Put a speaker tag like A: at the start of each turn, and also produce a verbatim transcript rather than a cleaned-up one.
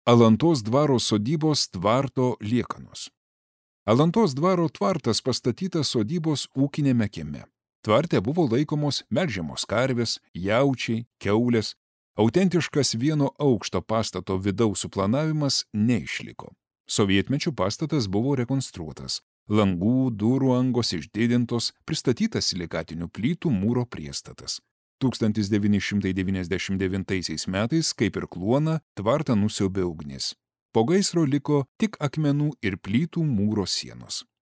A: Alantos dvaro sodybos tvarto liekanos. Alantos dvaro tvartas pastatytas sodybos ūkinėme kieme. Tvarte buvo laikomos melžiamos karvės, jaučiai, kiaulės. Autentiškas vieno aukšto pastato vidaus suplanavimas neišliko. Sovietmečiu pastatas buvo rekonstruotas. Langų, durų angos išdidintos, pristatytas silikatinių plytų mūro priestatas. tūkstantis devyni šimtai devyniasdešimt devintaisiais metais, kaip ir kluoną, tvartą nusiaubė ugnis. Po gaisro liko tik akmenų ir plytų mūro sienos.